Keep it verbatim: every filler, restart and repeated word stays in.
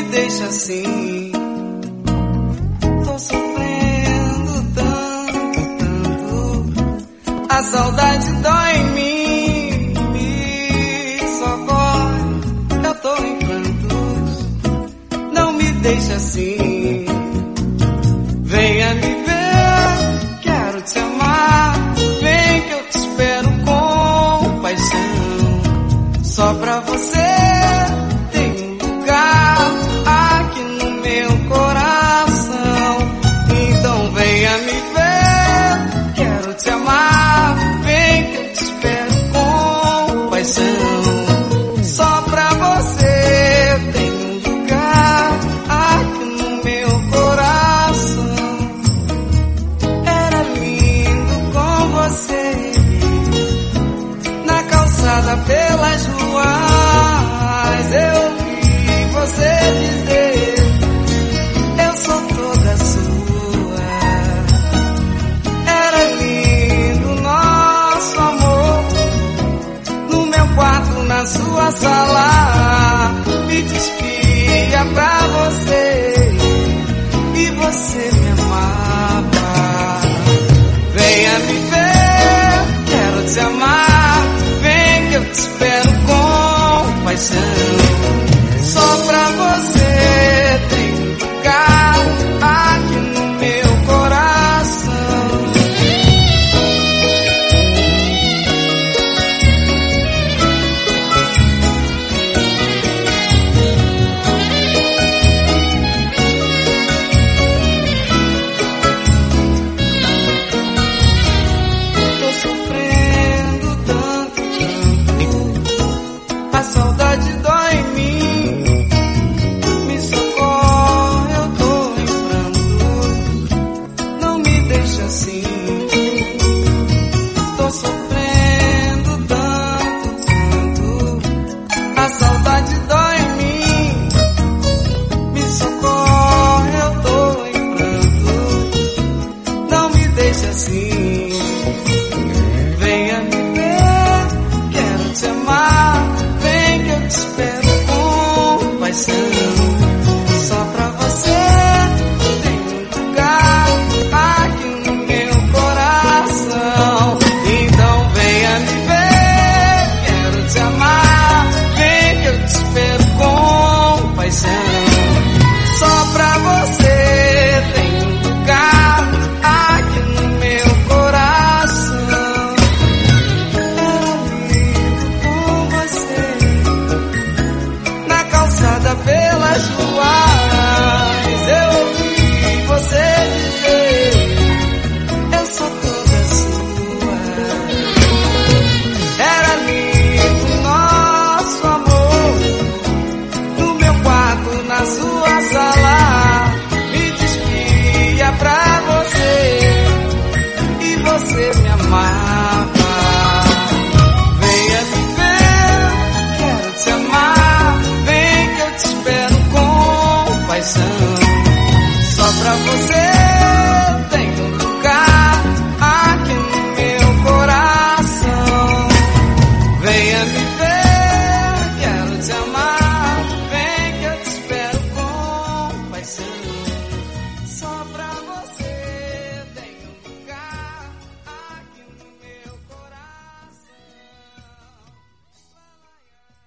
deixa assim. Tô sofrendo tanto, tanto. A saudade dói em mim, me socorre, eu tô em prantos. Não me deixa assim. Venha me ver, quero te amar. Vem que eu te espero com paixão. Só pra você tem um lugar aqui no meu coração. Então venha me ver, quero te amar. Vem que eu te espero com paixão. Só pra você tem um lugar aqui no meu coração. Era lindo com você na calçada pelas ruas. Eu vi você dizer: eu sou toda sua. Era lindo nosso amor, no meu quarto, na sua sala. Me despia pra você e você me amava. Venha me ver, quero te amar. Vem que eu te espero com paixão. Só pra você tem um lugar aqui no meu coração. Tô sofrendo tanto, tanto. A saudade dói em mim. Me socorre, eu tô em pranto. Não me deixa assim. Tô sofrendo tanto, tanto. A saudade dói em mim. Me socorre, eu tô em pranto. Não me deixa assim. Venha me ver, quero te amar. Vem que eu te espero com paixão. Só pra você tem um lugar aqui no meu coração. Então venha me ver, quero te amar. Vem que eu te espero com paixão. Só pra você tem um lugar aqui no meu coração. Era lindo com você na calçada pelas ruas. Eu ouvi você dizer: eu sou toda sua. Era lindo nosso amor, no meu quarto, na sua sala. Me despia pra você e você me amava. Venha me ver, quero te amar. Vem que eu te espero com paixão.